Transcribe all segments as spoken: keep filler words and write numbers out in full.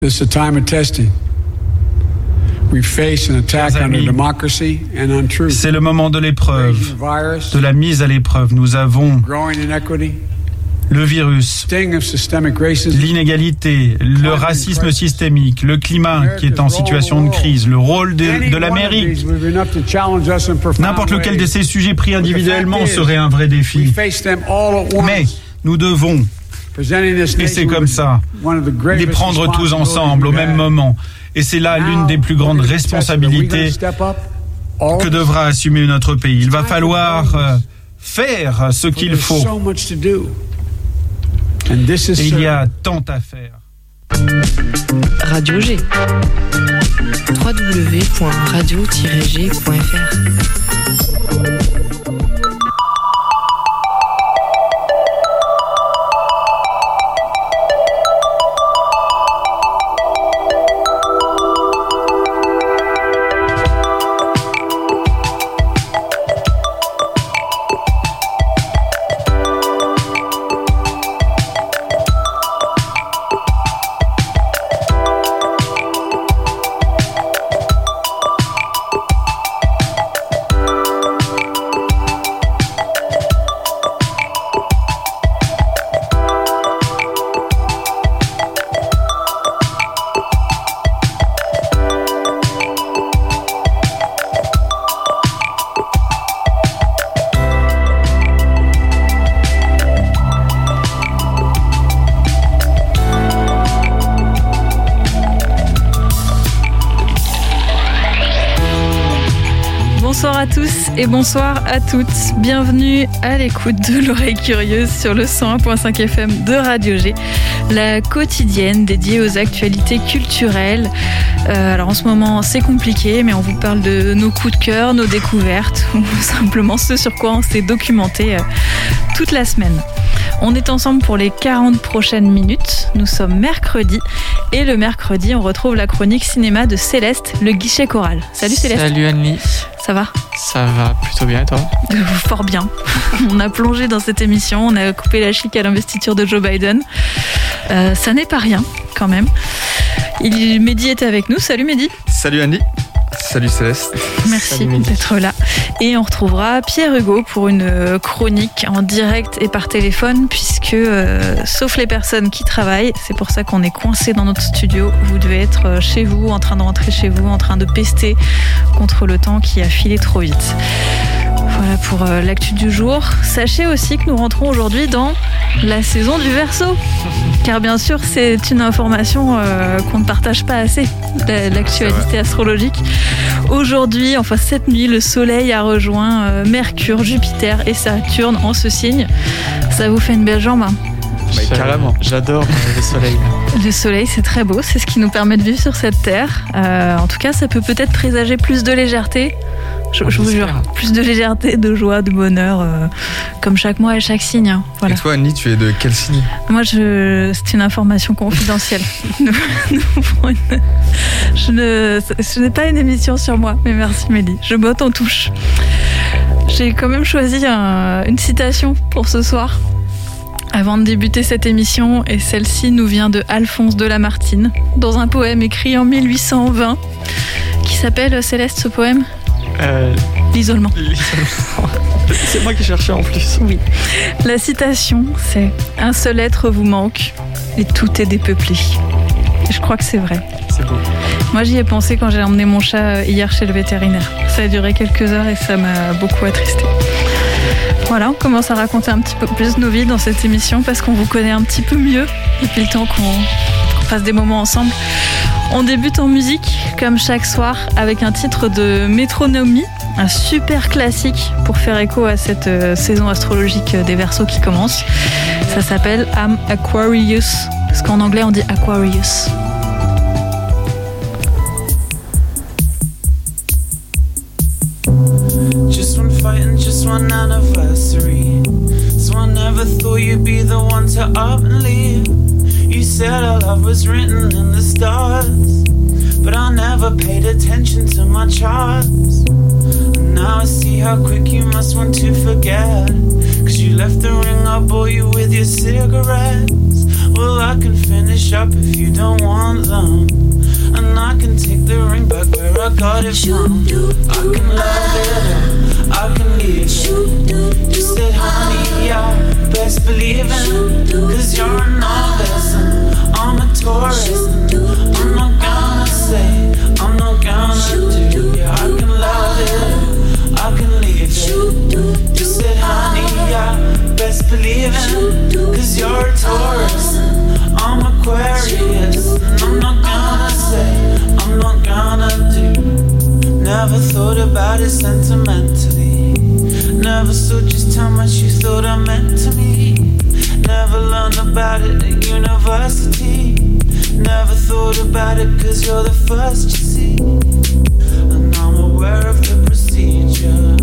This is a time of testing. We face an attack on our democracy and on truth. C'est le moment de l'épreuve, de la mise à l'épreuve. Nous avons le virus, l'inégalité, le racisme systémique, le climat qui est en situation de crise, le rôle de, de l'Amérique. N'importe lequel de ces sujets pris individuellement serait un vrai défi. Mais nous devons, et c'est comme ça, les prendre tous ensemble au même moment. Et c'est là l'une des plus grandes responsabilités que devra assumer notre pays. Il va falloir euh, faire ce qu'il faut. Et il y a tant à faire. Radio G. w w w point radio tiret g point f r Et bonsoir à toutes, bienvenue à l'écoute de l'oreille curieuse sur le cent un virgule cinq F M de Radio G, la quotidienne dédiée aux actualités culturelles. Euh, alors en ce moment c'est compliqué, mais on vous parle de nos coups de cœur, nos découvertes, ou simplement ce sur quoi on s'est documenté euh, toute la semaine. On est ensemble pour les quarante prochaines minutes, nous sommes mercredi, et le mercredi on retrouve la chronique cinéma de Céleste, le guichet choral. Salut Céleste. Salut Anne-Lie. Ça va ? Ça va plutôt bien, toi ? Fort bien. On a plongé dans cette émission, on a coupé la chic à l'investiture de Joe Biden. Euh, ça n'est pas rien, quand même. Il, Mehdi était avec nous. Salut Mehdi. Salut Annie. Salut Céleste. Merci Salut d'être là. Et on retrouvera Pierre Hugo pour une chronique en direct et par téléphone, puisque, euh, sauf les personnes qui travaillent, c'est pour ça qu'on est coincé dans notre studio, vous devez être chez vous, en train de rentrer chez vous, en train de pester contre le temps qui a filé trop vite. Voilà pour euh, l'actu du jour. Sachez aussi que nous rentrons aujourd'hui dans la saison du Verseau. Car bien sûr, c'est une information euh, qu'on ne partage pas assez, l'actualité astrologique. Aujourd'hui, enfin cette nuit, le Soleil a rejoint euh, Mercure, Jupiter et Saturne en ce signe. Ça vous fait une belle jambe, hein ? Bah, carrément. J'adore euh, le soleil. Le soleil, c'est très beau, c'est ce qui nous permet de vivre sur cette terre. Euh, en tout cas, ça peut peut-être présager plus de légèreté. Je, je vous jure, plus de légèreté, de joie, de bonheur, euh, comme chaque mois et chaque signe. Hein. Voilà. Et toi, Annie, tu es de quel signe ? Moi, je, c'est une information confidentielle. nous, nous une, je, ne, ce n'est pas une émission sur moi, mais merci Mélie. Je botte en touche. J'ai quand même choisi un, une citation pour ce soir. Avant de débuter cette émission, et celle-ci nous vient de Alphonse de Lamartine, dans un poème écrit en mille huit cent vingt, qui s'appelle, Céleste, ce poème euh, L'isolement. L'isolement. C'est moi qui cherchais en plus. Oui. La citation, c'est « Un seul être vous manque, et tout est dépeuplé ». Et je crois que c'est vrai. C'est beau. Moi, j'y ai pensé quand j'ai emmené mon chat hier chez le vétérinaire. Ça a duré quelques heures et ça m'a beaucoup attristé. Voilà, on commence à raconter un petit peu plus nos vies dans cette émission parce qu'on vous connaît un petit peu mieux depuis le temps qu'on, qu'on passe des moments ensemble. On débute en musique, comme chaque soir, avec un titre de Métronomie, un super classique pour faire écho à cette euh, saison astrologique des Verseaux qui commence. Ça s'appelle I'm Aquarius, parce qu'en anglais on dit Aquarius. Just one fight and just one anniversary. So I never thought you'd be the one to up and leave. You said our love was written in the stars, but I never paid attention to my charts. And now I see how quick you must want to forget, 'cause you left the ring I bought you with your cigarettes. Well, I can finish up if you don't want them, and I can take the ring back where I got it from. I can love it, I can leave it. You said, honey, yeah, best believe it, cause you're a novice and I'm a tourist. I'm not gonna say, I'm not gonna do. Yeah, I can love it, I can leave it. You said, honey, yeah, best believe it, cause you're a Taurus, I'm Aquarius. And I'm not gonna say, I'm not gonna do. Never thought about it sentimentally, never saw just how much you thought I meant to me. Never learned about it at university, never thought about it cause you're the first you see. And I'm aware of the procedure,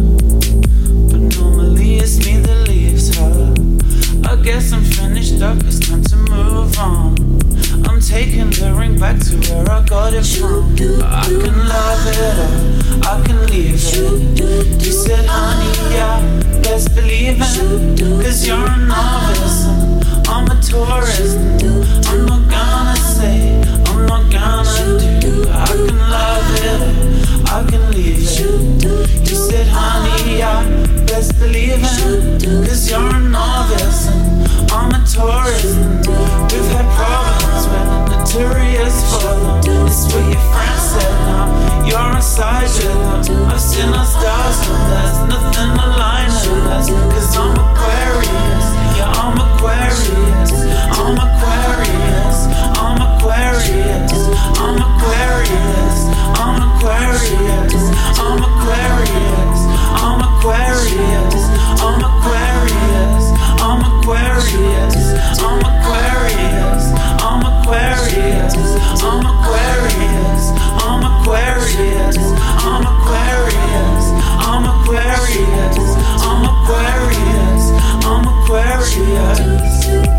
but normally it's me that leaves her. I guess I'm finished up, it's time to move on. I'm taking the ring back to where I got it from. I can love it or I can leave it. You said, honey, yeah, best believe it, cause you're a novice and I'm a tourist. I'm not gonna say, I'm not gonna do. I can love it, I can leave it. You said, honey, yeah, best believe it, cause you're a novice and I'm a tourist. We've had problems when notorious for them. It's what your friends said now, you're inside with them. I've seen our stars and there's nothing aligning us, cause I'm Aquarius, yeah, I'm Aquarius. I'm Aquarius, I'm Aquarius, I'm Aquarius, I'm Aquarius, I'm Aquarius, I'm Aquarius, I'm Aquarius, I'm Aquarius, I'm Aquarius, I'm Aquarius, I'm Aquarius, I'm Aquarius, I'm Aquarius, I'm Aquarius, I'm Aquarius, I'm Aquarius.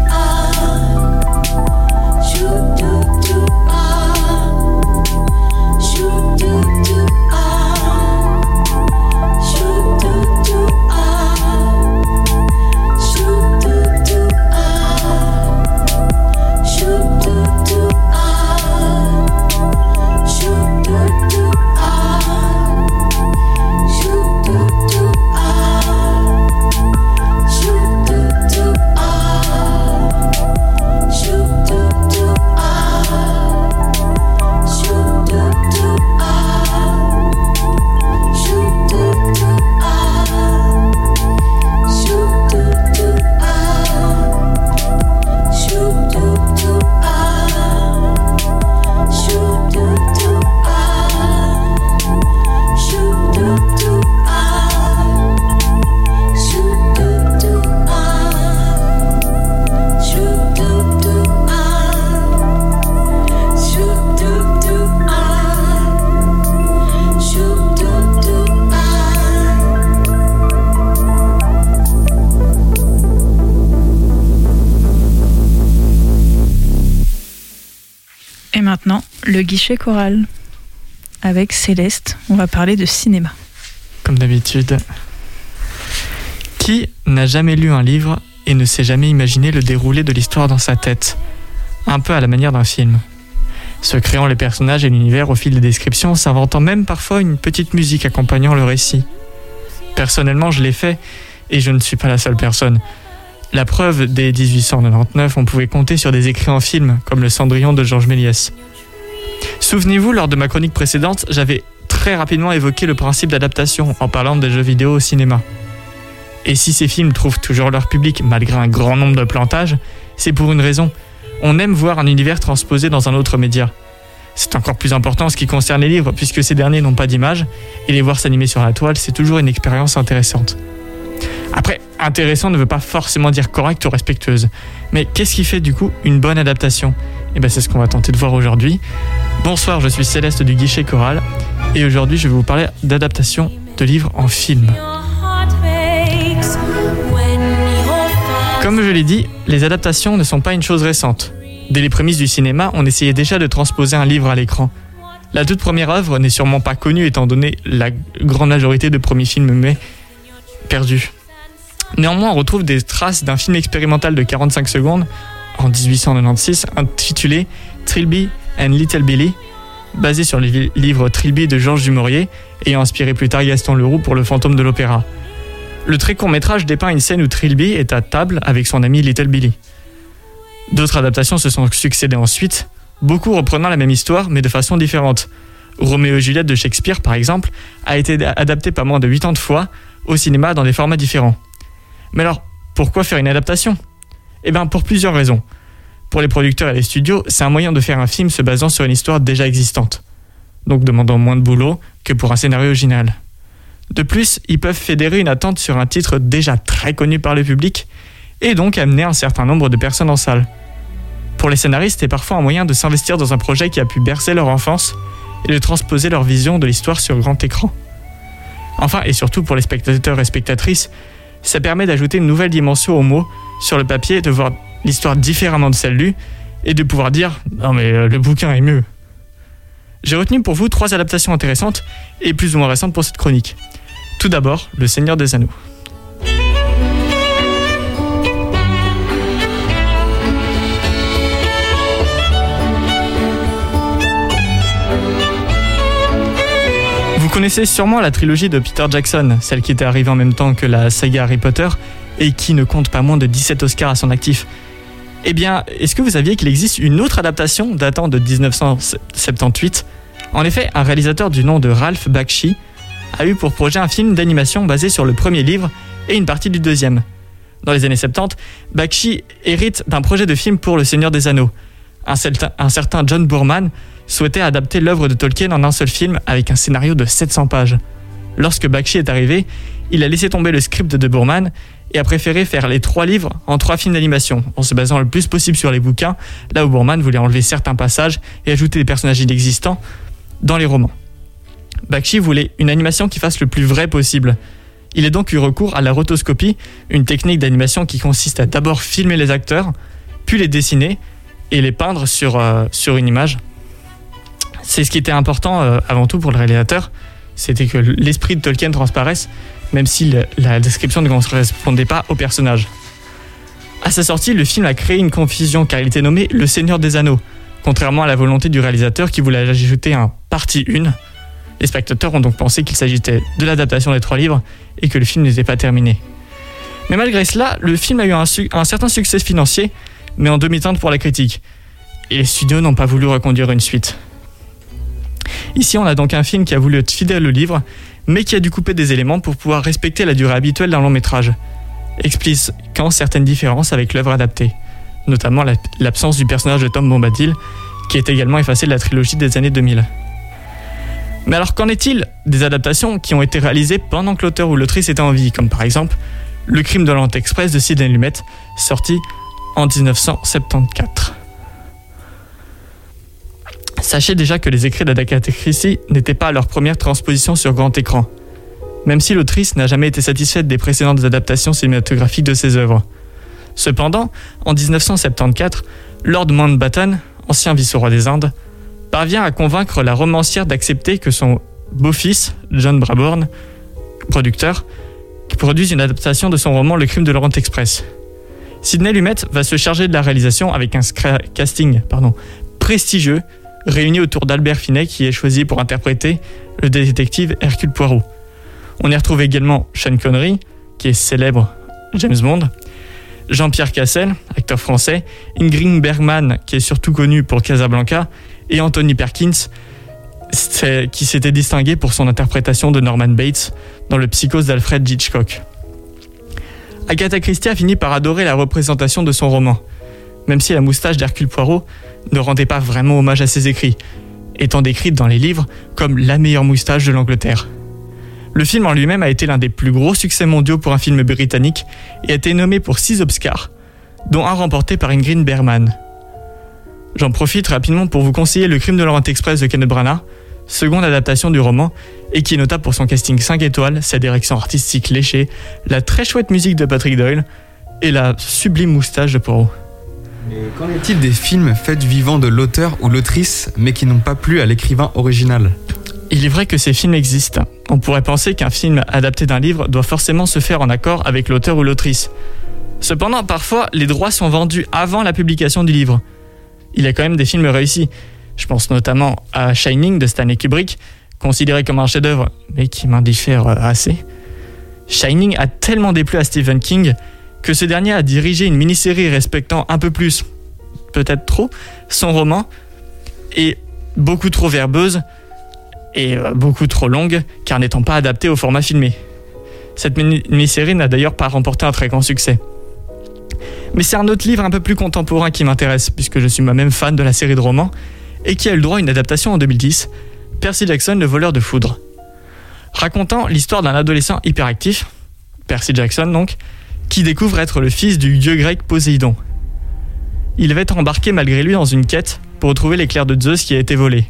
Et maintenant, le guichet choral. Avec Céleste, on va parler de cinéma. Comme d'habitude. Qui n'a jamais lu un livre et ne s'est jamais imaginé le déroulé de l'histoire dans sa tête? Un peu à la manière d'un film. Se créant les personnages et l'univers au fil des descriptions, s'inventant même parfois une petite musique accompagnant le récit. Personnellement, je l'ai fait, et je ne suis pas la seule personne. La preuve, dès dix-huit cent quatre-vingt-dix-neuf, on pouvait compter sur des écrits en film, comme le Cendrillon de Georges Méliès. Souvenez-vous, lors de ma chronique précédente, j'avais très rapidement évoqué le principe d'adaptation en parlant des jeux vidéo au cinéma. Et si ces films trouvent toujours leur public malgré un grand nombre de plantages, c'est pour une raison. On aime voir un univers transposé dans un autre média. C'est encore plus important en ce qui concerne les livres, puisque ces derniers n'ont pas d'image, et les voir s'animer sur la toile, c'est toujours une expérience intéressante. Après, intéressant ne veut pas forcément dire correct ou respectueuse. Mais qu'est-ce qui fait du coup une bonne adaptation ? Et bien c'est ce qu'on va tenter de voir aujourd'hui. Bonsoir, je suis Céleste du Guichet Choral, et aujourd'hui je vais vous parler d'adaptation de livres en film. Comme je l'ai dit, les adaptations ne sont pas une chose récente. Dès les prémices du cinéma, on essayait déjà de transposer un livre à l'écran. La toute première œuvre n'est sûrement pas connue étant donné la grande majorité de premiers films mais perdus. Néanmoins, on retrouve des traces d'un film expérimental de quarante-cinq secondes en dix-huit cent quatre-vingt-seize intitulé Trilby and Little Billy, basé sur les livres Trilby de Georges Dumouriez, ayant inspiré plus tard Gaston Leroux pour Le Fantôme de l'Opéra. Le très court métrage dépeint une scène où Trilby est à table avec son ami Little Billy. D'autres adaptations se sont succédées ensuite, beaucoup reprenant la même histoire mais de façon différente. Roméo et Juliette de Shakespeare, par exemple, a été adapté pas moins de quatre-vingt-dix fois au cinéma dans des formats différents. Mais alors, pourquoi faire une adaptation ? Eh bien, pour plusieurs raisons. Pour les producteurs et les studios, c'est un moyen de faire un film se basant sur une histoire déjà existante, donc demandant moins de boulot que pour un scénario original. De plus, ils peuvent fédérer une attente sur un titre déjà très connu par le public et donc amener un certain nombre de personnes en salle. Pour les scénaristes, c'est parfois un moyen de s'investir dans un projet qui a pu bercer leur enfance et de transposer leur vision de l'histoire sur grand écran. Enfin, et surtout pour les spectateurs et spectatrices, ça permet d'ajouter une nouvelle dimension aux mots sur le papier, de voir l'histoire différemment de celle lue et de pouvoir dire « Non mais le bouquin est mieux ». J'ai retenu pour vous trois adaptations intéressantes et plus ou moins récentes pour cette chronique. Tout d'abord, Le Seigneur des Anneaux. Vous connaissez sûrement la trilogie de Peter Jackson, celle qui était arrivée en même temps que la saga Harry Potter et qui ne compte pas moins de dix-sept Oscars à son actif. Eh bien, est-ce que vous saviez qu'il existe une autre adaptation datant de dix-neuf cent soixante-dix-huit ? En effet, un réalisateur du nom de Ralph Bakshi a eu pour projet un film d'animation basé sur le premier livre et une partie du deuxième. Dans les années soixante-dix, Bakshi hérite d'un projet de film pour Le Seigneur des Anneaux. Un certain, un certain John Boorman souhaitait adapter l'œuvre de Tolkien en un seul film avec un scénario de sept cents pages. Lorsque Bakshi est arrivé, il a laissé tomber le script de Boorman et a préféré faire les trois livres en trois films d'animation, en se basant le plus possible sur les bouquins, là où Boorman voulait enlever certains passages et ajouter des personnages inexistants dans les romans. Bakshi voulait une animation qui fasse le plus vrai possible. Il a donc eu recours à la rotoscopie, une technique d'animation qui consiste à d'abord filmer les acteurs, puis les dessiner et les peindre sur, euh, sur une image. C'est ce qui était important euh, avant tout pour le réalisateur, c'était que l'esprit de Tolkien transparaisse, même si le, la description ne correspondait pas au personnage. À sa sortie, le film a créé une confusion car il était nommé Le Seigneur des Anneaux, contrairement à la volonté du réalisateur qui voulait ajouter un partie un. Les spectateurs ont donc pensé qu'il s'agissait de l'adaptation des trois livres et que le film n'était pas terminé. Mais malgré cela, le film a eu un, su- un certain succès financier, mais en demi-teinte pour la critique. Et les studios n'ont pas voulu reconduire une suite. Ici, on a donc un film qui a voulu être fidèle au livre, mais qui a dû couper des éléments pour pouvoir respecter la durée habituelle d'un long métrage, expliquant certaines différences avec l'œuvre adaptée, notamment la, l'absence du personnage de Tom Bombadil, qui est également effacé de la trilogie des années deux mille. Mais alors qu'en est-il des adaptations qui ont été réalisées pendant que l'auteur ou l'autrice était en vie, comme par exemple Le Crime de l'Orient Express de Sidney Lumet, sorti en dix-neuf cent soixante-quatorze. Sachez déjà que les écrits d'Agatha Christie n'étaient pas leur première transposition sur grand écran, même si l'autrice n'a jamais été satisfaite des précédentes adaptations cinématographiques de ses œuvres. Cependant, en dix-neuf cent soixante-quatorze, Lord Mountbatten, ancien vice-roi des Indes, parvient à convaincre la romancière d'accepter que son beau-fils, John Brabourne, producteur, produise une adaptation de son roman Le Crime de l'Orient Express. Sidney Lumet va se charger de la réalisation avec un scra- casting pardon, prestigieux, réuni autour d'Albert Finney qui est choisi pour interpréter le détective Hercule Poirot. On y retrouve également Sean Connery, qui est célèbre James Bond, Jean-Pierre Cassel, acteur français, Ingrid Bergman, qui est surtout connu pour Casablanca, et Anthony Perkins, qui s'était distingué pour son interprétation de Norman Bates dans le Psychose d'Alfred Hitchcock. Agatha Christie a fini par adorer la représentation de son roman, même si la moustache d'Hercule Poirot ne rendait pas vraiment hommage à ses écrits, étant décrite dans les livres comme la meilleure moustache de l'Angleterre. Le film en lui-même a été l'un des plus gros succès mondiaux pour un film britannique et a été nommé pour six Oscars, dont un remporté par Ingrid Bergman. J'en profite rapidement pour vous conseiller Le Crime de l'Orient Express de Kenneth Branagh, seconde adaptation du roman, et qui est notable pour son casting cinq étoiles, sa direction artistique léchée, la très chouette musique de Patrick Doyle et la sublime moustache de Poirot. Mais qu'en est-il des films faits du vivant de l'auteur ou l'autrice, mais qui n'ont pas plu à l'écrivain original ? Il est vrai que ces films existent. On pourrait penser qu'un film adapté d'un livre doit forcément se faire en accord avec l'auteur ou l'autrice. Cependant, parfois, les droits sont vendus avant la publication du livre. Il y a quand même des films réussis. Je pense notamment à Shining de Stanley Kubrick, considéré comme un chef-d'œuvre, mais qui m'indiffère assez. Shining a tellement déplu à Stephen King que ce dernier a dirigé une mini-série respectant un peu plus, peut-être trop, son roman, et beaucoup trop verbeuse et beaucoup trop longue, car n'étant pas adaptée au format filmé. Cette mini-série n'a d'ailleurs pas remporté un très grand succès. Mais c'est un autre livre un peu plus contemporain qui m'intéresse, puisque je suis moi-même fan de la série de romans, et qui a eu le droit à une adaptation en deux mille dix, Percy Jackson, le voleur de foudre. Racontant l'histoire d'un adolescent hyperactif, Percy Jackson donc, qui découvre être le fils du dieu grec Poséidon. Il va être embarqué malgré lui dans une quête pour retrouver l'éclair de Zeus qui a été volé.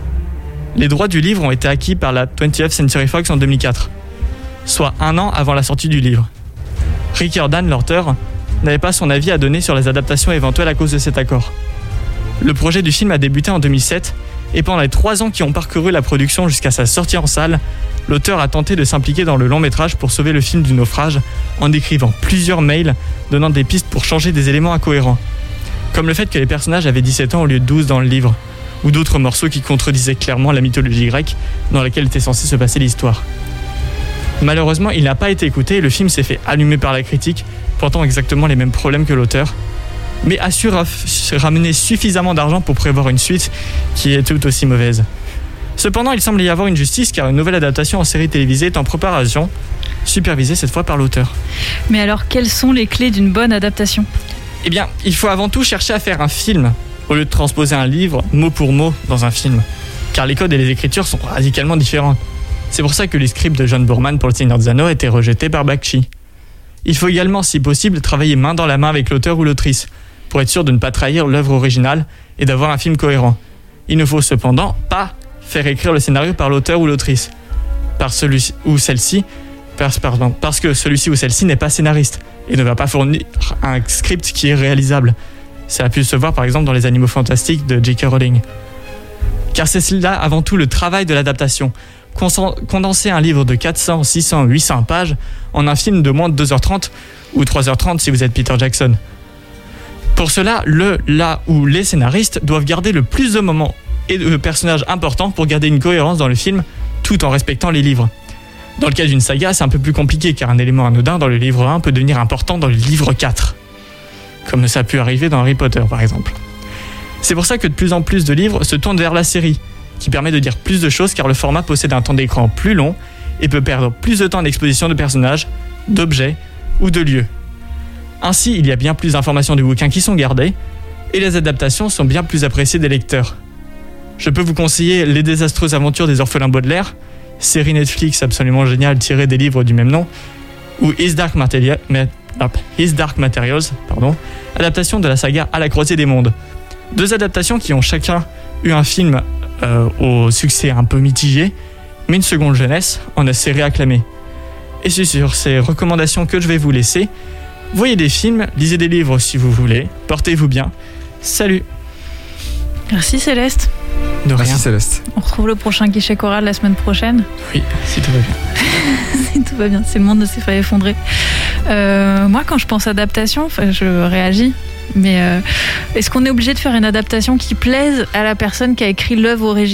Les droits du livre ont été acquis par la twentieth Century Fox en deux mille quatre, soit un an avant la sortie du livre. Riordan, l'auteur, n'avait pas son avis à donner sur les adaptations éventuelles à cause de cet accord. Le projet du film a débuté en deux mille sept, et pendant les trois ans qui ont parcouru la production jusqu'à sa sortie en salle, l'auteur a tenté de s'impliquer dans le long métrage pour sauver le film du naufrage en écrivant plusieurs mails donnant des pistes pour changer des éléments incohérents, comme le fait que les personnages avaient dix-sept ans au lieu de douze dans le livre, ou d'autres morceaux qui contredisaient clairement la mythologie grecque dans laquelle était censée se passer l'histoire. Malheureusement, il n'a pas été écouté et le film s'est fait allumer par la critique, portant exactement les mêmes problèmes que l'auteur, mais a su ramener suffisamment d'argent pour prévoir une suite qui est tout aussi mauvaise. Cependant, il semble y avoir une justice car une nouvelle adaptation en série télévisée est en préparation, supervisée cette fois par l'auteur. Mais alors, quelles sont les clés d'une bonne adaptation ? Eh bien, il faut avant tout chercher à faire un film, au lieu de transposer un livre mot pour mot dans un film, car les codes et les écritures sont radicalement différents. C'est pour ça que les scripts de John Boorman pour Le Seigneur des Anneaux a été rejeté par Bakshi. Il faut également, si possible, travailler main dans la main avec l'auteur ou l'autrice, pour être sûr de ne pas trahir l'œuvre originale et d'avoir un film cohérent. Il ne faut cependant pas faire écrire le scénario par l'auteur ou l'autrice, par celui ou celle-ci, parce, pardon, parce que celui-ci ou celle-ci n'est pas scénariste et ne va pas fournir un script qui est réalisable. Ça a pu se voir par exemple dans Les Animaux Fantastiques de J K Rowling. Car c'est là avant tout le travail de l'adaptation. Condenser un livre de quatre cents, six cents, huit cents pages en un film de moins de deux heures trente ou trois heures trente si vous êtes Peter Jackson. Pour cela, le, la ou les scénaristes doivent garder le plus de moments et de personnages importants pour garder une cohérence dans le film tout en respectant les livres. Dans le cas d'une saga, c'est un peu plus compliqué car un élément anodin dans le livre un peut devenir important dans le livre quatre, comme ça a pu arriver dans Harry Potter par exemple. C'est pour ça que de plus en plus de livres se tournent vers la série, qui permet de dire plus de choses car le format possède un temps d'écran plus long et peut perdre plus de temps d'exposition de personnages, d'objets ou de lieux. Ainsi, il y a bien plus d'informations du bouquin qui sont gardées et les adaptations sont bien plus appréciées des lecteurs. Je peux vous conseiller Les désastreuses aventures des orphelins Baudelaire, série Netflix absolument géniale tirée des livres du même nom, ou His Dark, Materia- His Dark Materials, pardon, adaptation de la saga À la croisée des mondes. Deux adaptations qui ont chacun eu un film euh, au succès un peu mitigé, mais une seconde jeunesse en a série acclamée. Et c'est sur ces recommandations que je vais vous laisser. Voyez des films, lisez des livres si vous voulez, portez-vous bien. Salut. Merci Céleste. De rien. Merci Céleste. On retrouve le prochain guichet choral la semaine prochaine. Oui, si tout va bien. Si tout va bien, c'est le monde ne s'est pas effondré. Euh, moi, quand je pense adaptation, je réagis. Mais euh, est-ce qu'on est obligé de faire une adaptation qui plaise à la personne qui a écrit l'œuvre originale ?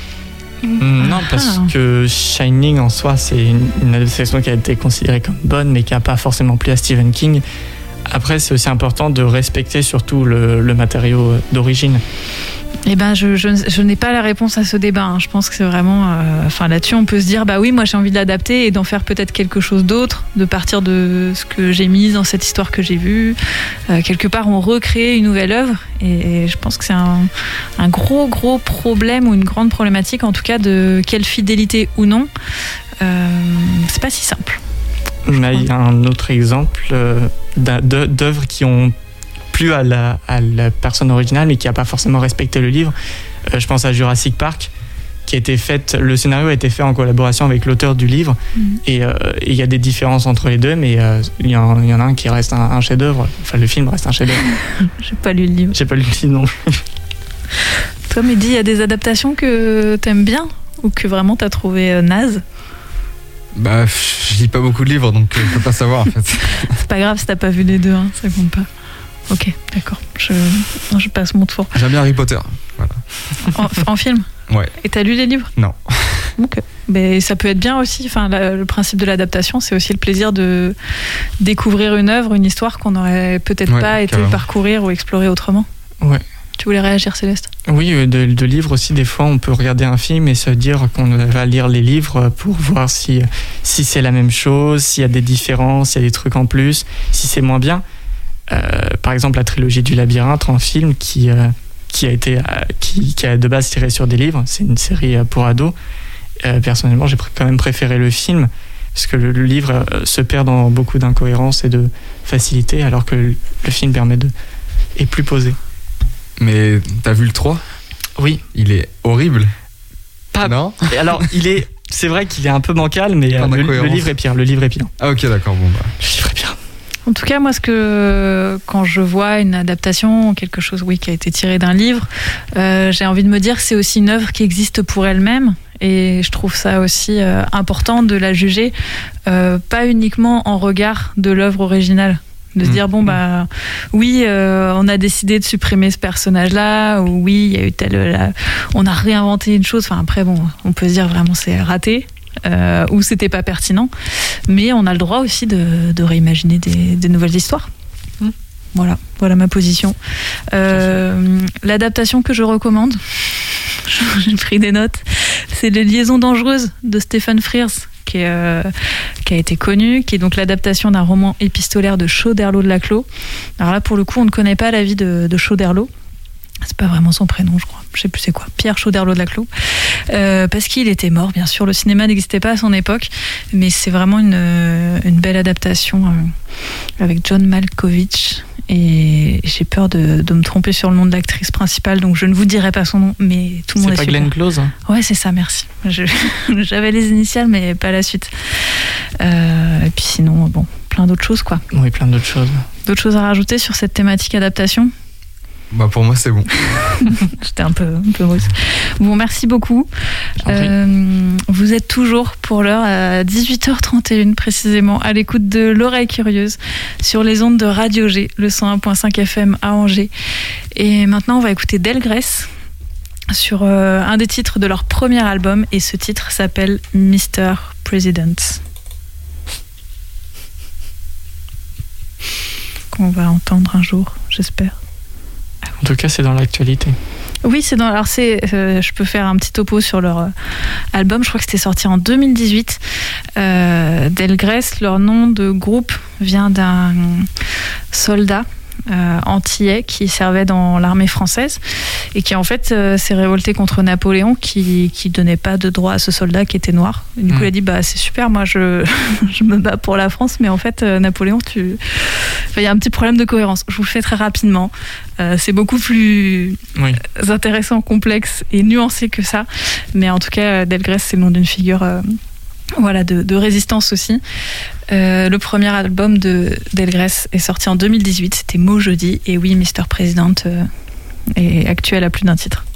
Mmh, non, parce que Shining en soi, c'est une, une adaptation qui a été considérée comme bonne, mais qui n'a pas forcément plu à Stephen King. Après, c'est aussi important de respecter surtout le, le matériau d'origine. Eh ben, je, je, je n'ai pas la réponse à ce débat. Hein. Je pense que c'est vraiment... Euh, enfin, là-dessus, on peut se dire, bah oui, moi j'ai envie de l'adapter et d'en faire peut-être quelque chose d'autre, de partir de ce que j'ai mis dans cette histoire que j'ai vue. Euh, quelque part, on recrée une nouvelle œuvre et, et je pense que c'est un, un gros, gros problème ou une grande problématique, en tout cas, de quelle fidélité ou non. Euh, c'est pas si simple. Mais il y a un autre exemple euh, d'œuvres qui ont plu à la, à la personne originale mais qui n'a pas forcément respecté le livre. Euh, je pense à Jurassic Park, qui a été faite, le scénario a été fait en collaboration avec l'auteur du livre mmh. et il euh, y a des différences entre les deux, mais il euh, y, y en a un qui reste un, un chef-d'œuvre. Enfin, le film reste un chef-d'œuvre. J'ai pas lu le livre. J'ai pas lu le livre non. Toi, Mehdi, il y a des adaptations que t'aimes bien ou que vraiment t'as trouvé euh, naze? Bah, je lis pas beaucoup de livres, donc je peux pas savoir en fait. C'est pas grave si t'as pas vu les deux, hein, ça compte pas. Ok, d'accord. Je, je passe mon tour. J'aime bien Harry Potter. Voilà. En, en film ? Ouais. Et t'as lu les livres ? Non. Ok. Mais ça peut être bien aussi. Enfin, la, le principe de l'adaptation, c'est aussi le plaisir de découvrir une œuvre, une histoire qu'on n'aurait peut-être ouais, pas été parcourir ou explorer autrement. Ouais. Tu voulais réagir, Céleste ? Oui, de, de livres aussi, des fois, on peut regarder un film et se dire qu'on va lire les livres pour voir si, si c'est la même chose, s'il y a des différences, s'il y a des trucs en plus, si c'est moins bien. Euh, par exemple, la trilogie du labyrinthe en film qui, euh, qui, a été, euh, qui, qui a de base tiré sur des livres, c'est une série pour ados. Euh, personnellement, j'ai quand même préféré le film parce que le, le livre euh, se perd dans beaucoup d'incohérences et de facilité, alors que le, le film permet de est plus posé. Mais t'as vu le trois ? Oui. Il est horrible. Pas. Non ? Alors, il est. C'est vrai qu'il est un peu bancal, mais euh, le, le livre est pire. Le livre est pire. Ah ok, d'accord. Bon bah. Le livre est pire. En tout cas, moi, ce que quand je vois une adaptation, quelque chose, oui, qui a été tiré d'un livre, euh, j'ai envie de me dire que c'est aussi une œuvre qui existe pour elle-même. Et je trouve ça aussi euh, important de la juger, euh, pas uniquement en regard de l'œuvre originale. De se dire, bon, bah, oui, euh, on a décidé de supprimer ce personnage-là, ou oui, il y a eu tel. Là, on a réinventé une chose. Enfin, après, bon, on peut se dire vraiment c'est raté, euh, ou c'était pas pertinent. Mais on a le droit aussi de, de réimaginer des, des nouvelles histoires. Mmh. Voilà, voilà ma position. Euh, l'adaptation que je recommande, j'ai pris des notes, c'est Les Liaisons dangereuses de Stephen Frears. Qui, est, euh, qui a été connu, qui est donc l'adaptation d'un roman épistolaire de Choderlos de Laclos. Alors là, pour le coup, on ne connaît pas la vie de, de Choderlos. C'est pas vraiment son prénom, je crois. Je sais plus c'est quoi. Pierre Choderlos de Laclos. Euh, parce qu'il était mort, bien sûr. Le cinéma n'existait pas à son époque, mais c'est vraiment une, une belle adaptation euh, avec John Malkovich. Et j'ai peur de, de me tromper sur le nom de l'actrice principale, donc je ne vous dirai pas son nom, mais tout le monde est super. C'est pas Glenn Close, hein. Ouais, c'est ça, merci. Je, j'avais les initiales, mais pas la suite. Euh, et puis sinon, bon, plein d'autres choses, quoi. Oui, plein d'autres choses. D'autres choses à rajouter sur cette thématique adaptation ? Bah pour moi c'est bon. J'étais un peu, un peu mousse. Bon, merci beaucoup. Euh, vous êtes toujours pour l'heure à dix-huit heures trente et une précisément à l'écoute de l'oreille curieuse sur les ondes de Radio G, le cent un virgule cinq F M à Angers. Et maintenant on va écouter Delgrès sur euh, un des titres de leur premier album, et ce titre s'appelle mister President. Qu'on va entendre un jour, j'espère. En tout cas, c'est dans l'actualité. Oui, c'est dans. Alors, c'est. Euh, je peux faire un petit topo sur leur euh, album. Je crois que c'était sorti en deux mille dix-huit. Euh, Delgrès, leur nom de groupe vient d'un soldat euh, antillais qui servait dans l'armée française et qui en fait euh, s'est révolté contre Napoléon, qui qui donnait pas de droit à ce soldat qui était noir. Et du coup, mmh. il a dit bah c'est super, moi je je me bats pour la France, mais en fait euh, Napoléon, tu. Il y a un petit problème de cohérence. Je vous le fais très rapidement. Euh, c'est beaucoup plus oui. intéressant, complexe et nuancé que ça. Mais en tout cas, Delgrès, c'est le nom d'une figure euh, voilà, de, de résistance aussi. Euh, le premier album de Delgrès est sorti en deux mille dix-huit. C'était Mot Jeudi. Et oui, mister President euh, est actuel à plus d'un titre.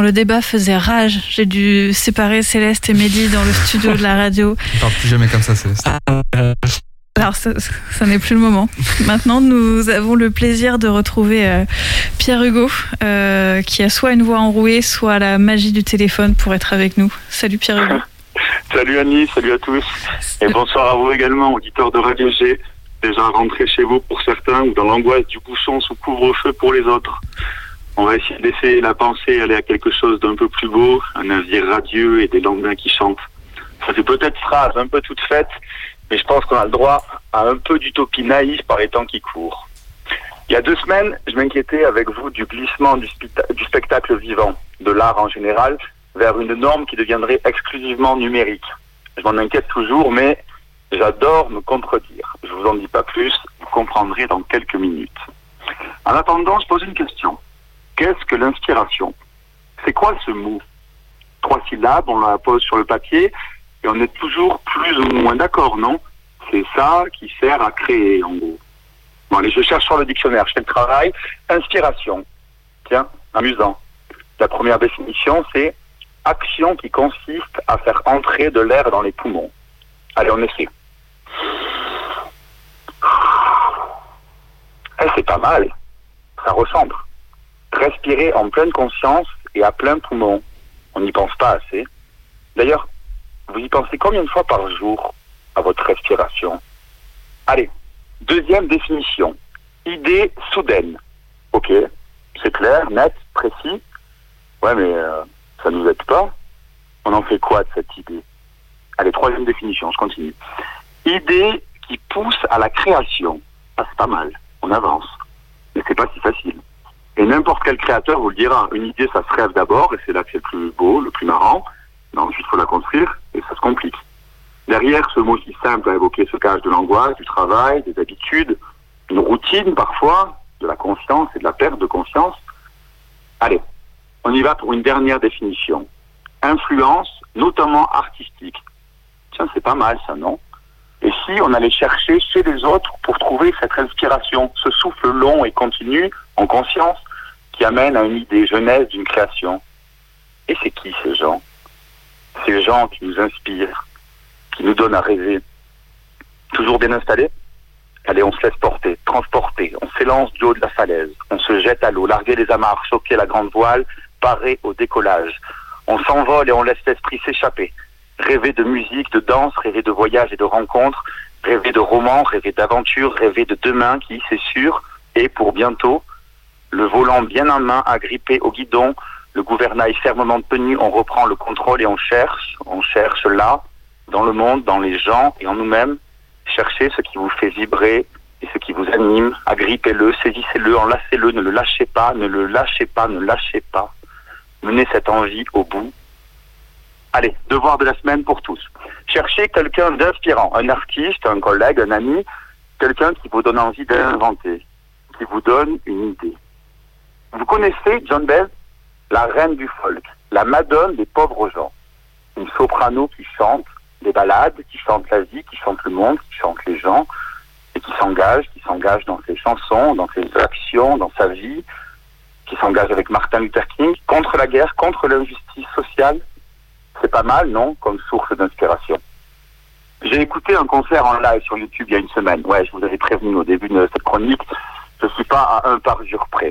le débat faisait rage. J'ai dû séparer Céleste et Mehdi dans le studio de la radio. Ne parle plus jamais comme ça, Céleste. Alors, ça, ça n'est plus le moment. Maintenant, nous avons le plaisir de retrouver euh, Pierre Hugo, euh, qui a soit une voix enrouée, soit la magie du téléphone pour être avec nous. Salut Pierre Hugo. Salut Annie, salut à tous. Et bonsoir à vous également, auditeurs de Radio G. Déjà rentrés chez vous pour certains, ou dans l'angoisse du bouchon sous couvre-feu pour les autres. On va essayer de laisser la pensée aller à quelque chose d'un peu plus beau, un navire radieux et des lendemains qui chantent. Ça fait peut-être phrase un peu toute faite, mais je pense qu'on a le droit à un peu d'utopie naïve par les temps qui courent. Il y a deux semaines, je m'inquiétais avec vous du glissement du, spita- du spectacle vivant, de l'art en général, vers une norme qui deviendrait exclusivement numérique. Je m'en inquiète toujours, mais j'adore me contredire. Je vous en dis pas plus, vous comprendrez dans quelques minutes. En attendant, je pose une question. Qu'est-ce que l'inspiration ? C'est quoi ce mot ? Trois syllabes, on la pose sur le papier, et on est toujours plus ou moins d'accord, non ? C'est ça qui sert à créer, en gros. Bon, allez, je cherche sur le dictionnaire, je fais le travail. Inspiration. Tiens, amusant. La première définition, c'est action qui consiste à faire entrer de l'air dans les poumons. Allez, on essaie. Eh, c'est pas mal. Ça ressemble. Respirer en pleine conscience et à plein poumon. On n'y pense pas assez. D'ailleurs, vous y pensez combien de fois par jour à votre respiration ? Allez, deuxième définition. Idée soudaine. Ok, c'est clair, net, précis. Ouais, mais euh, ça nous aide pas. On en fait quoi de cette idée ? Allez, troisième définition, je continue. Idée qui pousse à la création. Ah, c'est pas mal, on avance. Mais c'est pas si facile. Et n'importe quel créateur vous le dira. Une idée, ça se rêve d'abord, et c'est là que c'est le plus beau, le plus marrant. Mais ensuite, il faut la construire, et ça se complique. Derrière ce mot si simple à évoquer se cache de l'angoisse, du travail, des habitudes, une routine parfois, de la conscience et de la perte de conscience. Allez, on y va pour une dernière définition. Influence, notamment artistique. Tiens, c'est pas mal ça, non ? Et si on allait chercher chez les autres pour trouver cette inspiration, ce souffle long et continu, en conscience, qui amène à une idée jeunesse d'une création. Et c'est qui ces gens ? Ces gens qui nous inspirent, qui nous donnent à rêver. Toujours bien installés ? Allez, on se laisse porter, transporter, on s'élance du haut de la falaise, on se jette à l'eau, larguer les amarres, choquer la grande voile, parer au décollage. On s'envole et on laisse l'esprit s'échapper. Rêver de musique, de danse, rêver de voyage et de rencontres, rêver de romans, rêver d'aventure, rêver de demain qui, c'est sûr, est pour bientôt. Le volant bien en main, agrippé au guidon, le gouvernail fermement tenu, on reprend le contrôle et on cherche, on cherche là, dans le monde, dans les gens et en nous-mêmes. Cherchez ce qui vous fait vibrer et ce qui vous anime, agrippez-le, saisissez-le, enlacez-le, ne le lâchez pas, ne le lâchez pas, ne lâchez pas. Menez cette envie au bout. Allez, devoir de la semaine pour tous. Cherchez quelqu'un d'inspirant, un artiste, un collègue, un ami, quelqu'un qui vous donne envie d'inventer, qui vous donne une idée. Vous connaissez John Bell, la reine du folk, la madone des pauvres gens. Une soprano qui chante des ballades, qui chante la vie, qui chante le monde, qui chante les gens, et qui s'engage, qui s'engage dans ses chansons, dans ses actions, dans sa vie, qui s'engage avec Martin Luther King, contre la guerre, contre l'injustice sociale. C'est pas mal, non, comme source d'inspiration. J'ai écouté un concert en live sur YouTube il y a une semaine. Ouais, je vous avais prévenu au début de cette chronique, je suis pas à un parjure près.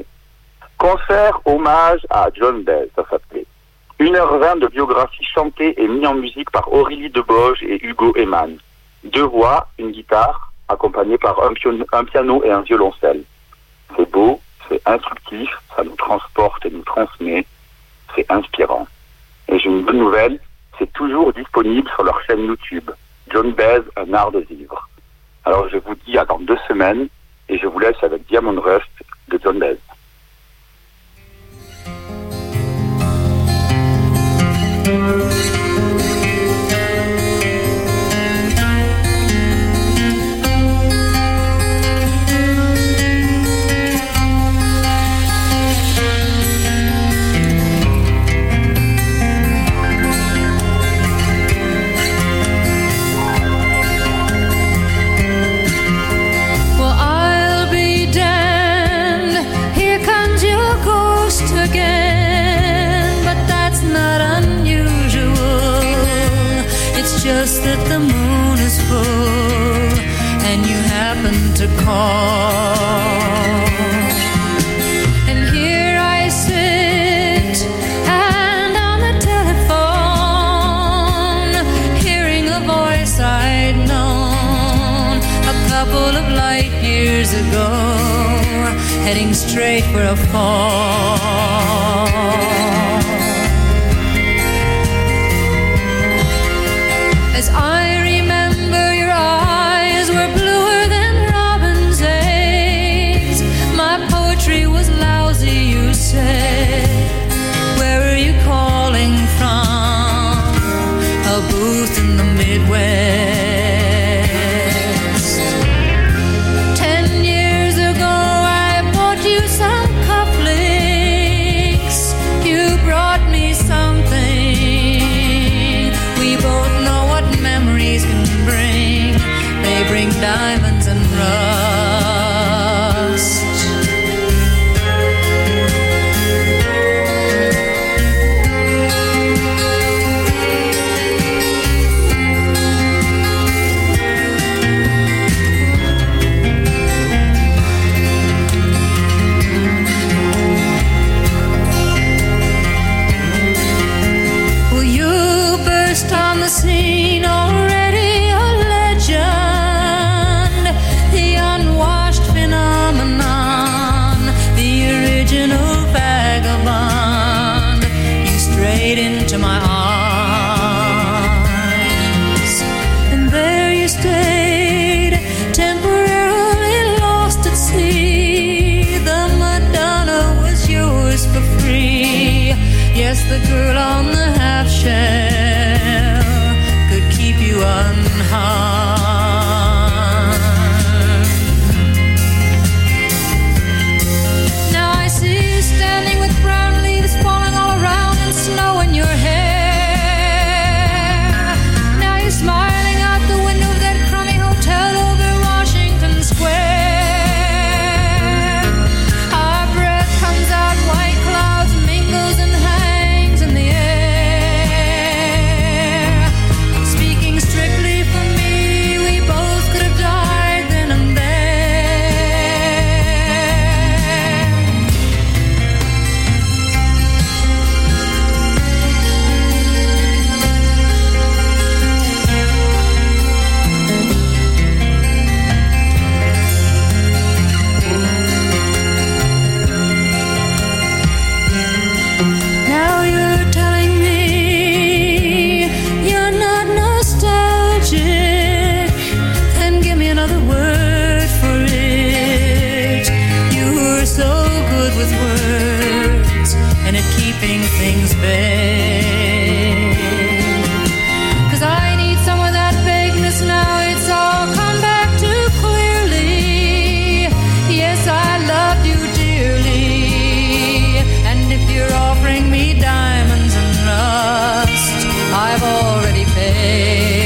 Concert hommage à John Bell, ça s'appelait. une heure vingt de biographie chantée et mise en musique par Aurélie Deboge et Hugo Eman. Deux voix, une guitare, accompagnée par un, pion- un piano et un violoncelle. C'est beau, c'est instructif, ça nous transporte et nous transmet, c'est inspirant. Et j'ai une bonne nouvelle, c'est toujours disponible sur leur chaîne YouTube, John Bell, un art de vivre. Alors je vous dis à dans deux semaines, et je vous laisse avec Diamond Rust de John Bell. Well, I'll be damned. Here just that the moon is full and you happen to call. And here I sit and on the telephone, hearing a voice I'd known a couple of light years ago, heading straight for a fall. As I remember, your eyes were bluer than robin's eggs. My poetry was lousy, you said. Where are you calling from? A booth in the Midwest. Ten years ago I bought you some cufflinks. You brought me something. We both know what memories can bring. They bring diamonds and rust. Well, you burst on the scene already a legend, the unwashed phenomenon, the original vagabond. You strayed into my arms, and there you stayed, temporarily lost at sea. The Madonna was yours for free. Yes, the girl on the half shell could keep you unharmed. Now I see you standing with brown leaves falling all around and snow in your hair. Now you're smiling out the window of that crummy hotel over Washington Square. Our breath comes out, white clouds mingles and hangs in the air. Speaking strictly for me, we both could have died then and there. Now you're telling me you're not nostalgic, then give me another word for it. You were so good with words and at keeping things vague. 'Cause I need some of that vagueness now, it's all come back too clearly. Yes, I loved you dearly, and if you're offering me diamonds and rust, I've already paid.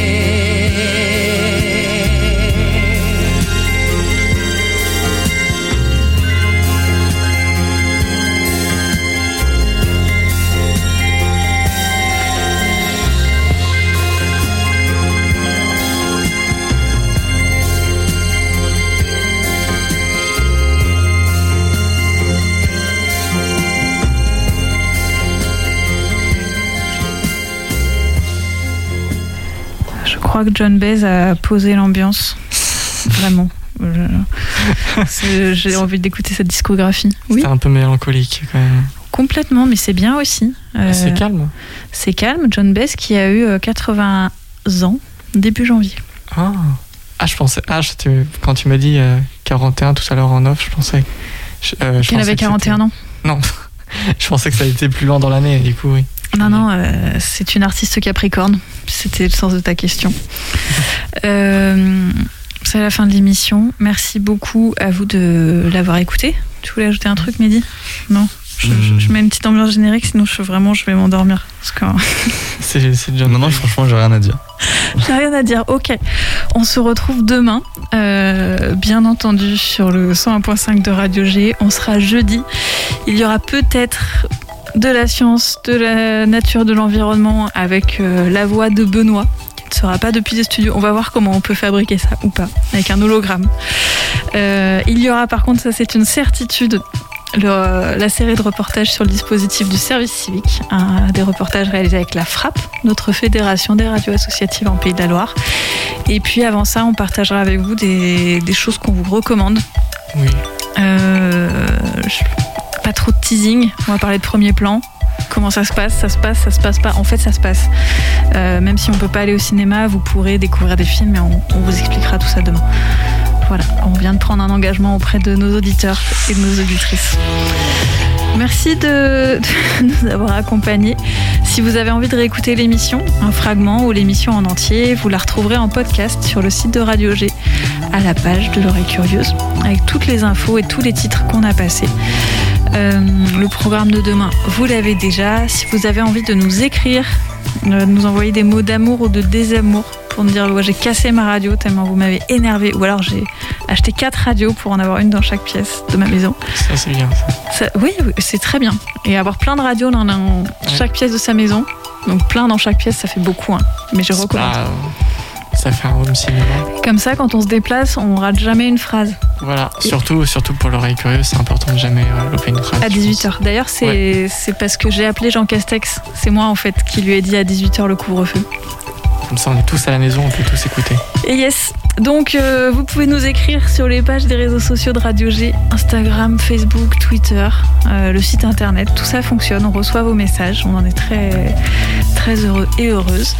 Je crois que John Baez a posé l'ambiance. Vraiment. Je- c'est- J'ai envie d'écouter cette discographie. Oui, C'était un peu mélancolique quand même. complètement, mais c'est bien aussi. Euh, C'est calme. C'est calme. John Baez qui a eu euh, quatre-vingts ans, début janvier. Ah, ah je pensais. Ah, je t'ai- quand tu m'as dit euh, quarante et un tout à l'heure en off, je pensais. Je, euh, je Qu'elle pensais avait que quarante et un c'était- ans. Non, je pensais que ça a été plus lent dans l'année, du coup, oui. Non, non, euh, c'est une artiste Capricorne. C'était le sens de ta question. Euh, c'est la fin de l'émission. Merci beaucoup à vous de l'avoir écouté. Tu voulais ajouter un truc, Mehdi ? Non je, je, je mets une petite ambiance générique, sinon je, vraiment je vais m'endormir. Parce que... c'est, c'est John Non, non, franchement, j'ai rien à dire. J'ai rien à dire. Ok. On se retrouve demain, euh, bien entendu, sur le cent un point cinq de Radio G. On sera jeudi. Il y aura peut-être de la science, de la nature, de l'environnement avec euh, la voix de Benoît, qui ne sera pas depuis les studios. On va voir comment on peut fabriquer ça ou pas, avec un hologramme. Euh, il y aura par contre, ça c'est une certitude, le, la série de reportages sur le dispositif du service civique, un, des reportages réalisés avec la FRAP, notre fédération des radios associatives en Pays de la Loire. Et puis avant ça, on partagera avec vous des, des choses qu'on vous recommande. Oui. Euh, je, pas trop de teasing, on va parler de premier plan. Comment ça se passe, ça se passe, ça se passe pas. En fait, ça se passe. Euh, même si on peut pas aller au cinéma, vous pourrez découvrir des films et on, on vous expliquera tout ça demain. Voilà, on vient de prendre un engagement auprès de nos auditeurs et de nos auditrices. Merci de, de nous avoir accompagnés. Si vous avez envie de réécouter l'émission, un fragment ou l'émission en entier, vous la retrouverez en podcast sur le site de Radio G, à la page de l'oreille curieuse, avec toutes les infos et tous les titres qu'on a passés. Euh, le programme de demain, vous l'avez déjà. Si vous avez envie de nous écrire, de nous envoyer des mots d'amour ou de désamour, pour me dire ouais, j'ai cassé ma radio tellement vous m'avez énervé, ou alors j'ai acheté quatre radios pour en avoir une dans chaque pièce de ma maison. Ça c'est bien ça. ça oui, c'est très bien. Et avoir plein de radios dans, dans ouais. chaque pièce de sa maison, donc plein dans chaque pièce, ça fait beaucoup, hein. Mais je recommande. Pas, euh, ça fait un home cinéma. Comme ça, quand on se déplace, on rate jamais une phrase. Voilà, et surtout, surtout pour l'oreille curieuse, c'est important de jamais euh, louper une phrase. À dix-huit heures. D'ailleurs, c'est, ouais. c'est parce que j'ai appelé Jean Castex. C'est moi en fait qui lui ai dit à dix-huit heures le couvre-feu. Comme ça, on est tous à la maison, on peut tous écouter. Et yes. Donc, euh, vous pouvez nous écrire sur les pages des réseaux sociaux de Radio G, Instagram, Facebook, Twitter, euh, le site internet. Tout ça fonctionne. On reçoit vos messages. On en est très, très heureux et heureuse.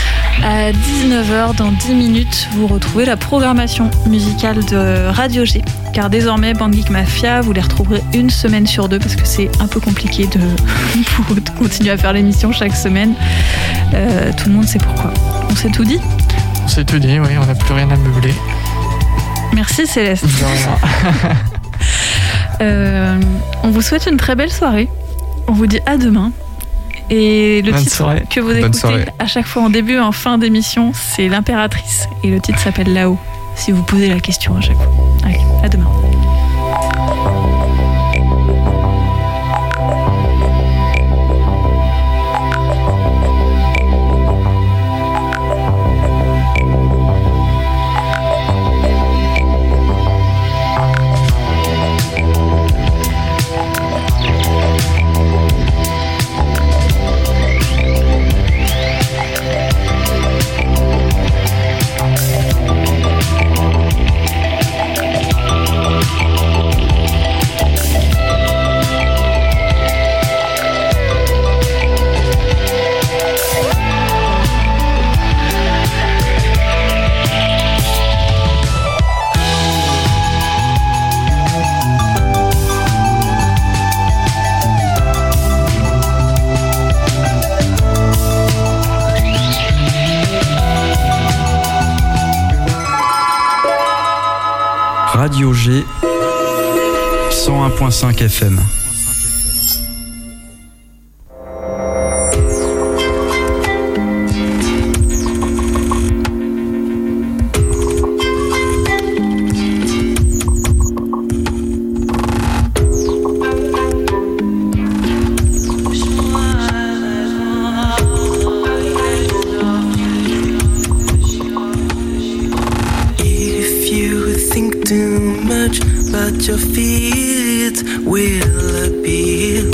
À dix-neuf heures, dans dix minutes, vous retrouvez la programmation musicale de Radio G. Car désormais, Band Geek Mafia, vous les retrouverez une semaine sur deux parce que c'est un peu compliqué de, pour de continuer à faire l'émission chaque semaine. Euh, tout le monde sait pourquoi. On s'est tout dit ? On s'est tout dit, oui, on n'a plus rien à meubler. Merci Céleste. euh, on vous souhaite une très belle soirée. On vous dit à demain. Et le Bonne titre soirée. que vous Bonne écoutez soirée. à chaque fois en début et en fin d'émission, c'est L'Impératrice. Et le titre s'appelle Là-haut, si vous posez la question à chaque fois. Allez, à demain. Radio G, cent un virgule cinq F M. Your feet will appeal.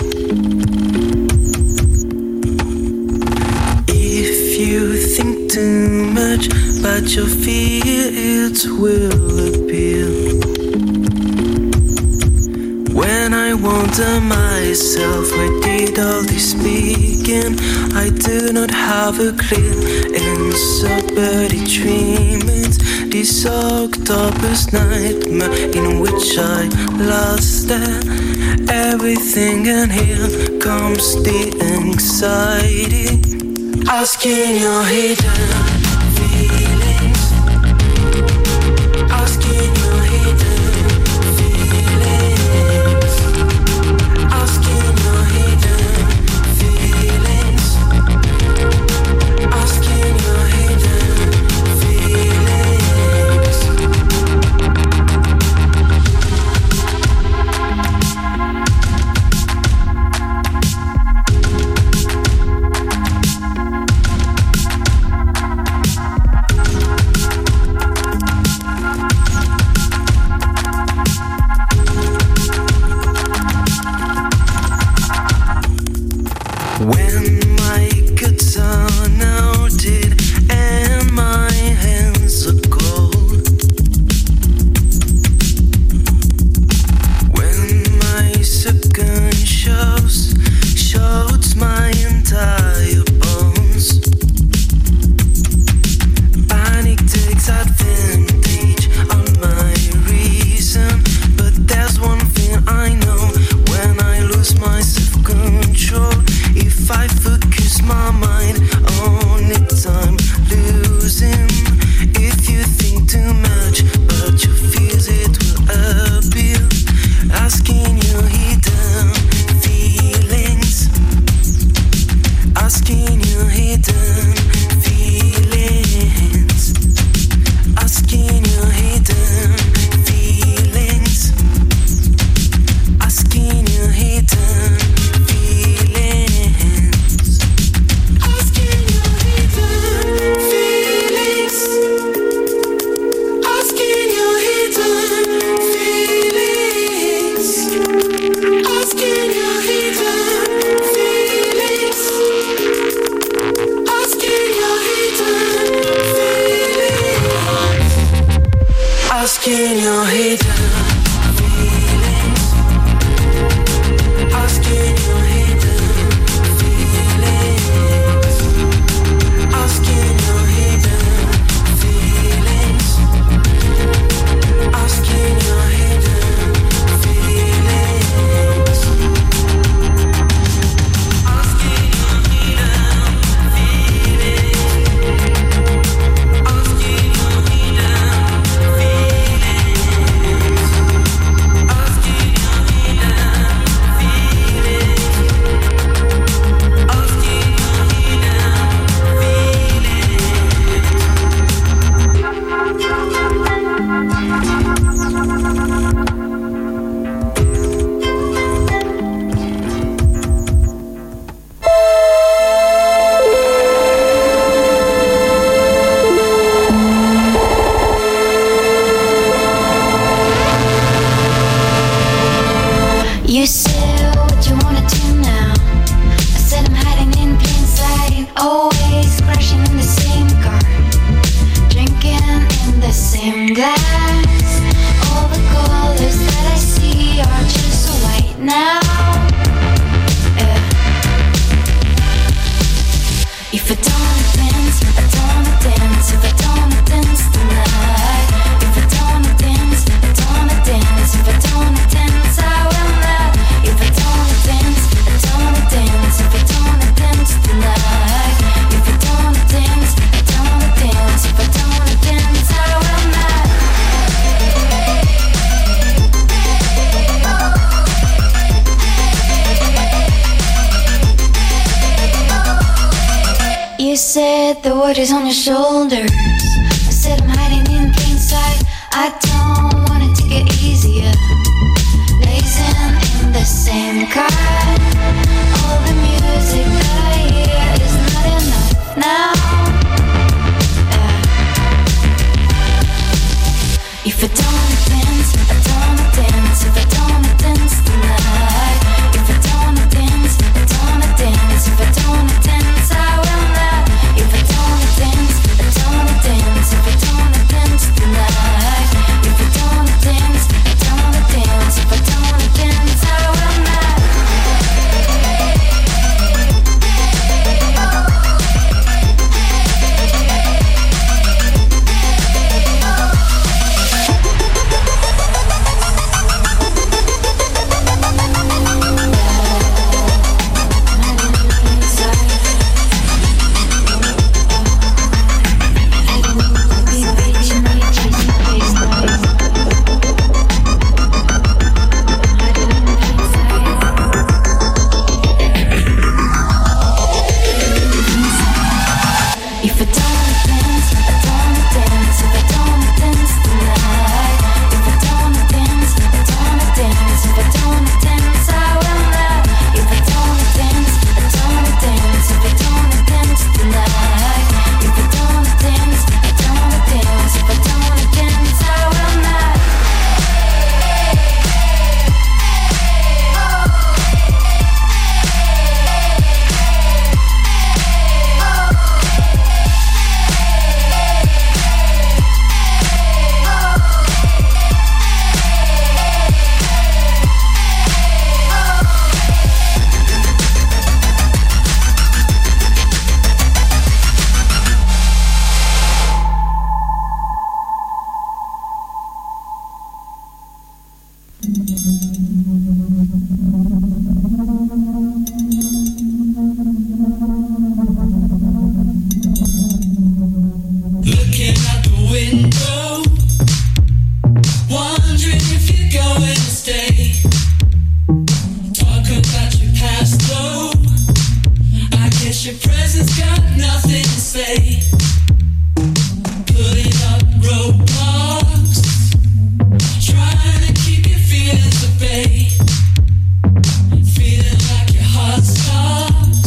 If you think too much, but your feet will appeal. When I wonder myself, where did all this begin? I do not have a clear answer, but it dreams. This octopus nightmare in which I lost everything, and here comes the anxiety, asking your hidden feelings, asking your hidden feelings, asking your hidden feelings, asking your hidden feelings. Asking your hidden feelings. Asking your hidden feelings. Asking your hidden feelings. Asking your hidden feelings. Asking your hidden feelings. Asking your You said what you wanna do now. I said I'm hiding in plain sight, always crashing in the same car, drinking in the same glass. All the colors that I see are just so white now. Yeah. If I don't wanna dance, I don't wanna dance. If I don't wanna dance tonight, if I don't wanna dance, I don't wanna dance. If I don't wanna dance, I will not. If I don't wanna dance, I don't wanna dance. If I don't wanna dance tonight, if I don't wanna dance, I don't wanna dance. If I don't wanna dance, I will not. You said the word is on your shoulders. I said I'm hiding in plain sight. I don't want it to get easier. Blazing in the same car. All the music that I hear is not enough now. Yeah. If I don't wanna dance, I don't wanna dance. If I don't wanna dance tonight, if I don't wanna dance, I don't wanna dance. If I don't wanna dance, I will not. If I don't wanna dance, I don't wanna dance. If I don't wanna dance tonight, if I don't wanna dance, I don't wanna dance. If I don't wanna dance, I will not. If I don't wanna dance, I don't wanna dance. If I don't wanna dance tonight, if I don't wanna dance, I don't wanna dance. If I don't wanna dance, I will not. If I don't wanna dance, I don't wanna dance. If I don't wanna dance tonight, if I don't wanna dance, I don't wanna dance. If I don't wanna dance, I will not. Looking out the window, wondering if you're going to stay. Talk about your past though, I guess your present's got nothing to say. Putting up roadblocks, trying to keep your feelings at bay. Feeling like your heart stopped.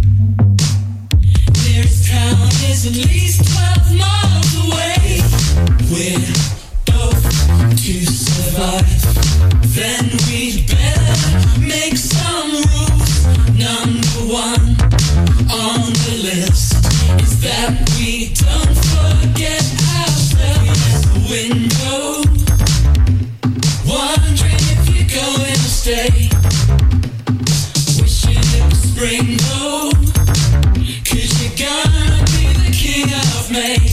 Nearest town is at least twelve miles away. We're both to survive. Then we'd better make some rules. Number one on the list is that we don't forget ourselves. The window made.